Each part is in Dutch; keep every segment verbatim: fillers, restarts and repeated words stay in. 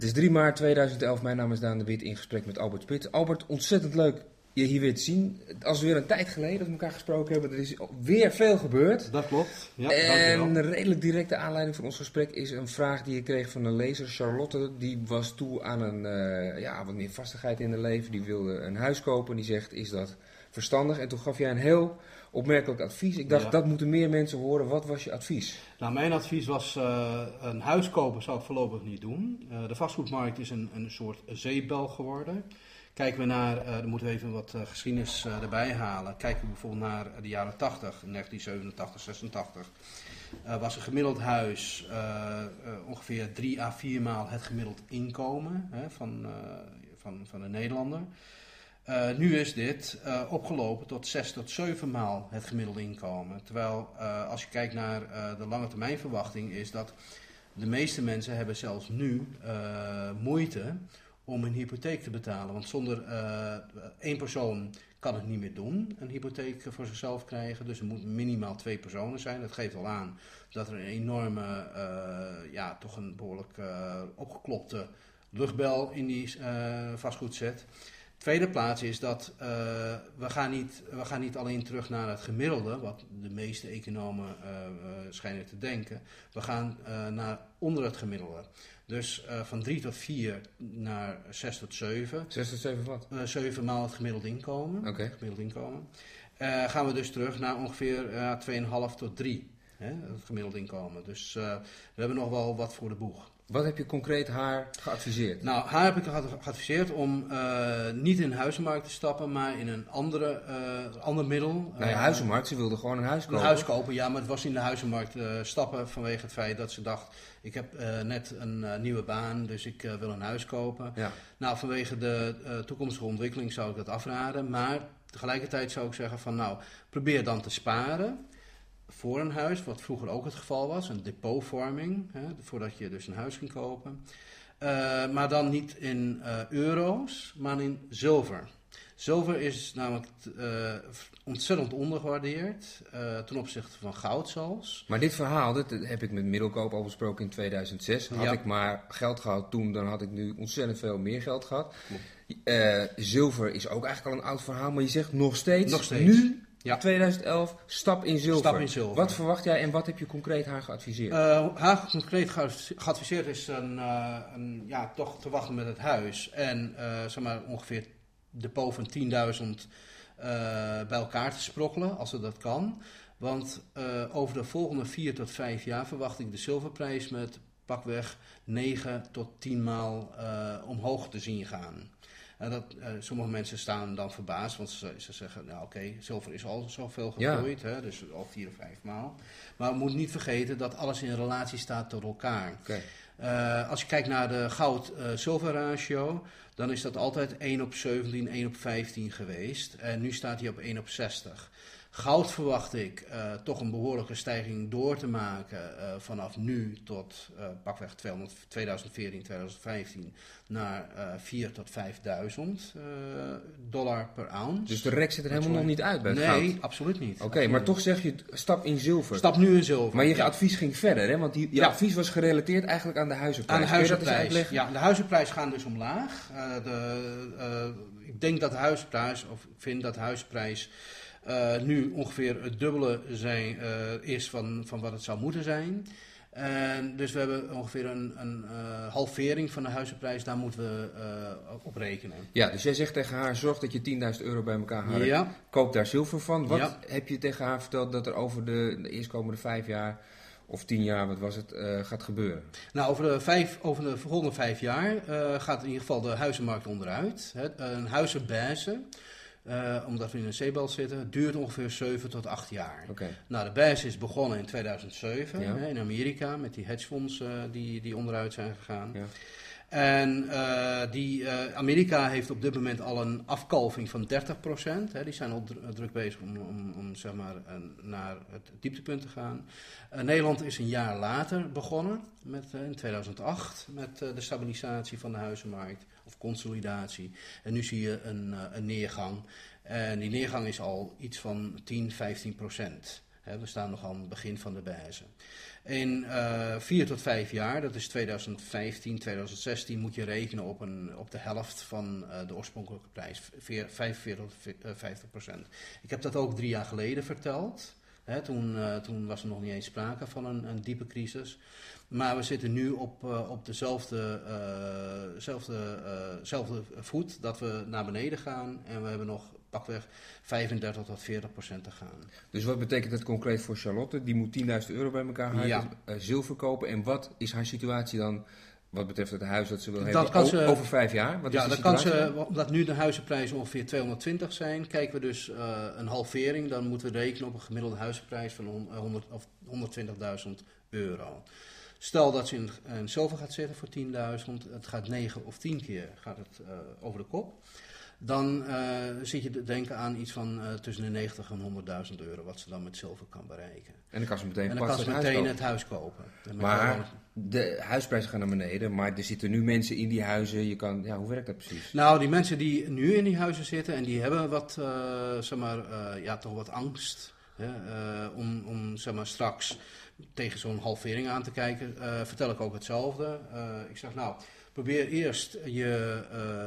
Het is drie maart tweeduizend elf, mijn naam is Daan de Wit, in gesprek met Albert Spits. Albert, ontzettend leuk je hier weer te zien. Als we weer een tijd geleden dat we elkaar gesproken hebben, er is weer veel gebeurd. Dat klopt. Ja, en dankjewel. een redelijk directe aanleiding voor ons gesprek is een vraag die ik kreeg van een lezer, Charlotte. Die was toe aan een, uh, ja, wat meer vastigheid in haar leven. Die wilde een huis kopen en die zegt, is dat verstandig? En toen gaf jij een heel opmerkelijk advies. Ik dacht, Ja. dat moeten meer mensen horen. Wat was je advies? Nou, mijn advies was, uh, een huis kopen zou ik voorlopig niet doen. Uh, de vastgoedmarkt is een, een soort zeepbel geworden. Kijken we naar, uh, dan moeten we even wat uh, geschiedenis uh, erbij halen. Kijken we bijvoorbeeld naar de jaren tachtig, negentien zevenentachtig, zesentachtig. Uh, was een gemiddeld huis uh, uh, ongeveer drie à vier maal het gemiddeld inkomen hè, van, uh, van, van een Nederlander. Uh, nu is dit uh, opgelopen tot zes tot zeven maal het gemiddelde inkomen. Terwijl uh, als je kijkt naar uh, de lange termijn verwachting is dat de meeste mensen hebben zelfs nu uh, moeite om een hypotheek te betalen. Want zonder uh, één persoon kan het niet meer doen, een hypotheek voor zichzelf krijgen. Dus er moeten minimaal twee personen zijn. Dat geeft al aan dat er een enorme, uh, ja, toch een behoorlijk uh, opgeklopte luchtbel in die uh, vastgoed zit. Tweede plaats is dat uh, we, gaan niet, we gaan niet alleen terug naar het gemiddelde, wat de meeste economen uh, uh, schijnen te denken. We gaan uh, naar onder het gemiddelde. Dus uh, van drie tot vier naar zes tot zeven. zes tot zeven wat? Uh, zeven maal het gemiddelde inkomen. Okay. Het gemiddelde inkomen. Uh, gaan we dus terug naar ongeveer uh, twee komma vijf tot drie. Hè, het gemiddelde inkomen. Dus uh, we hebben nog wel wat voor de boeg. Wat heb je concreet haar geadviseerd? Nou, haar heb ik geadviseerd om uh, niet in de huizenmarkt te stappen, maar in een andere, uh, ander middel. Nou ja, huizenmarkt, ze wilde gewoon een huis kopen. Een huis kopen, ja, maar het was in de huizenmarkt uh, stappen vanwege het feit dat ze dacht, ik heb uh, net een uh, nieuwe baan, dus ik uh, wil een huis kopen. Ja. Nou, vanwege de uh, toekomstige ontwikkeling zou ik dat afraden, maar tegelijkertijd zou ik zeggen van nou, probeer dan te sparen voor een huis, wat vroeger ook het geval was, een depotvorming, hè, voordat je dus een huis ging kopen. Uh, maar dan niet in uh, euro's, maar in zilver. Zilver is namelijk uh, ontzettend ondergewaardeerd uh, ten opzichte van goud zelfs. Maar dit verhaal, dat heb ik met Middelkoop al besproken in tweeduizend zes. Had ja. ik maar geld gehad toen, dan had ik nu ontzettend veel meer geld gehad. Uh, zilver is ook eigenlijk al een oud verhaal, maar je zegt nog steeds, nog steeds. nu... Ja. tweeduizend elf, stap in zilver. Stap in zilver. Wat verwacht jij en wat heb je concreet haar geadviseerd? Uh, haar concreet geadviseerd is een, uh, een, ja, toch te wachten met het huis. En uh, zeg maar ongeveer depot van tienduizend uh, bij elkaar te sprokkelen, als ze dat kan. Want uh, over de volgende vier tot vijf jaar verwacht ik de zilverprijs met pakweg negen tot tien maal uh, omhoog te zien gaan. Uh, dat, uh, sommige mensen staan dan verbaasd, want ze, ze zeggen, nou oké, okay, zilver is al zoveel gegroeid, ja. hè, dus al vier of vijf maal. Maar we moeten niet vergeten dat alles in relatie staat tot elkaar. Okay. Uh, als je kijkt naar de goud-zilver ratio, dan is dat altijd één op zeventien, één op vijftien geweest. En nu staat hij op één op zestig. Goud verwacht ik uh, toch een behoorlijke stijging door te maken uh, vanaf nu tot uh, pakweg tweeduizend veertien, tweeduizend vijftien naar uh, vier tot vijfduizend uh, dollar per ounce. Dus de rek zit er helemaal nog niet uit bij het nee, goud? Nee, absoluut niet. Oké, okay, maar toch zeg je stap in zilver. Stap nu in zilver. Maar je ja. advies ging verder, hè? Want die, je ja. advies was gerelateerd eigenlijk aan de huizenprijs. Aan de huizenprijs, ja. De huizenprijs gaan dus omlaag. Uh, de, uh, ik denk dat de huizenprijs, of ik vind dat de huizenprijs Uh, nu ongeveer het dubbele zijn, uh, is van, van wat het zou moeten zijn. En dus we hebben ongeveer een, een uh, halvering van de huizenprijs, daar moeten we uh, op rekenen. Ja, dus jij zegt tegen haar, zorg dat je tienduizend euro bij elkaar haalt. Ja. Koop daar zilver van. Wat ja. heb je tegen haar verteld dat er over de, de eerstkomende vijf jaar of tien jaar, wat was het, uh, gaat gebeuren? Nou, over de, vijf, over de volgende vijf jaar uh, gaat in ieder geval de huizenmarkt onderuit. Hè. Een huizenbase, Uh, omdat we in een zeebel zitten, duurt ongeveer zeven tot acht jaar. Okay. Nou, de base is begonnen in tweeduizend zeven ja. hè, in Amerika met die hedgefondsen uh, die, die onderuit zijn gegaan. Ja. En uh, die, uh, Amerika heeft op dit moment al een afkalving van dertig procent. Hè, die zijn al dr- druk bezig om, om, om zeg maar, uh, naar het dieptepunt te gaan. Uh, Nederland is een jaar later begonnen, met, uh, in tweeduizend acht, met uh, de stabilisatie van de huizenmarkt. Of consolidatie. En nu zie je een, uh, een neergang. En die neergang is al iets van tien, vijftien procent. He, we staan nog aan het begin van de base. In uh, vier tot vijf jaar, dat is twintig vijftien, twintig zestien, moet je rekenen op, een, op de helft van uh, de oorspronkelijke prijs, vijfenveertig tot vijftig procent. Ik heb dat ook drie jaar geleden verteld. He, toen, uh, toen was er nog niet eens sprake van een, een diepe crisis. Maar we zitten nu op, uh, op dezelfde uh, zelfde, uh, zelfde voet dat we naar beneden gaan. En we hebben nog pakweg vijfendertig tot veertig procent te gaan. Dus wat betekent dat concreet voor Charlotte? Die moet tienduizend euro bij elkaar halen, ja. uh, zilver kopen. En wat is haar situatie dan wat betreft het huis dat ze wil dat hebben kan o- ze, over vijf jaar? Wat ja, is de dat kan situatie? ze, omdat nu de huizenprijzen ongeveer tweehonderdtwintig zijn, kijken we dus uh, een halvering. Dan moeten we rekenen op een gemiddelde huizenprijs van honderd, of honderdtwintigduizend euro. Stel dat ze in, in zilver gaat zitten voor tienduizend, het gaat negen of tien keer gaat het, uh, over de kop. Dan uh, zit je te denken aan iets van uh, tussen de negentig en honderdduizend euro, wat ze dan met zilver kan bereiken. En dan kan ze meteen, en dan kan ze het, meteen huis het huis kopen. Maar de huisprijzen gaan naar beneden, maar er zitten nu mensen in die huizen. Je kan, ja, hoe werkt dat precies? Nou, die mensen die nu in die huizen zitten en die hebben wat, uh, zeg maar, uh, ja, toch wat angst. Hè, uh, om, om zeg maar, straks tegen zo'n halvering aan te kijken, uh, vertel ik ook hetzelfde. Uh, ik zeg, nou, probeer eerst je,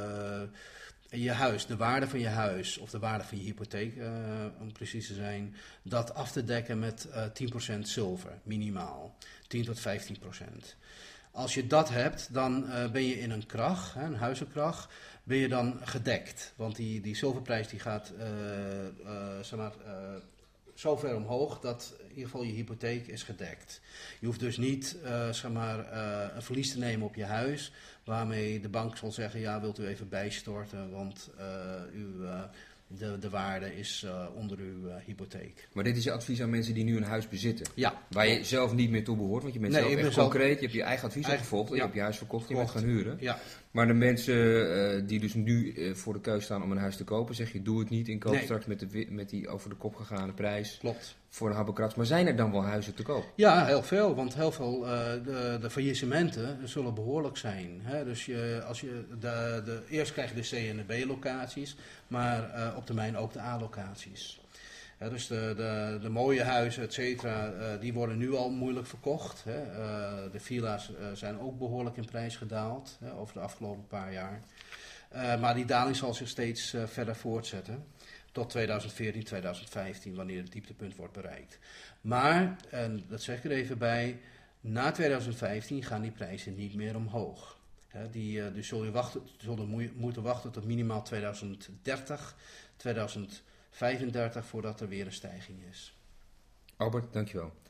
uh, je huis, de waarde van je huis of de waarde van je hypotheek, uh, om precies te zijn, dat af te dekken met uh, tien procent zilver, minimaal. tien tot vijftien procent. Als je dat hebt, dan uh, ben je in een krach, hè, een huizenkrach, ben je dan gedekt. Want die, die zilverprijs die gaat uh, uh, zeg maar, uh, zo ver omhoog dat in ieder geval je hypotheek is gedekt. Je hoeft dus niet uh, zeg maar, uh, een verlies te nemen op je huis, waarmee de bank zal zeggen, ja, wilt u even bijstorten, want uh, uw, uh, de, de waarde is uh, onder uw uh, hypotheek. Maar dit is je advies aan mensen die nu een huis bezitten? Ja. Waar je zelf niet meer toe behoort, want je bent Nee, zelf ik echt ben zelf- concreet, je hebt je eigen advies Eigen- opgevolgd, en ja. je hebt je huis verkocht, je Klopt. bent gaan huren. Ja. Maar de mensen uh, die dus nu uh, voor de keus staan om een huis te kopen, zeg je, doe het niet en koop Nee. straks met, de, wi- met die over de kop gegaane prijs Klopt. voor een habbekrats. Maar zijn er dan wel huizen te koop? Ja, heel veel, want heel veel uh, de, de faillissementen zullen behoorlijk zijn. Hè? Dus je, als je de, de, eerst krijg je de C- en de B-locaties, maar uh, op termijn ook de A-locaties. Ja, dus de, de, de mooie huizen, et cetera, uh, die worden nu al moeilijk verkocht. Hè? Uh, de villa's uh, zijn ook behoorlijk in prijs gedaald hè, over de afgelopen paar jaar. Uh, maar die daling zal zich steeds uh, verder voortzetten. Tot twintig veertien, twintig vijftien, wanneer het dieptepunt wordt bereikt. Maar, en dat zeg ik er even bij, na twintig vijftien gaan die prijzen niet meer omhoog. He, die, uh, dus zul je wachten, zullen moe- moeten wachten tot minimaal twintig dertig, twintig vijfendertig voordat er weer een stijging is. Albert, dankjewel.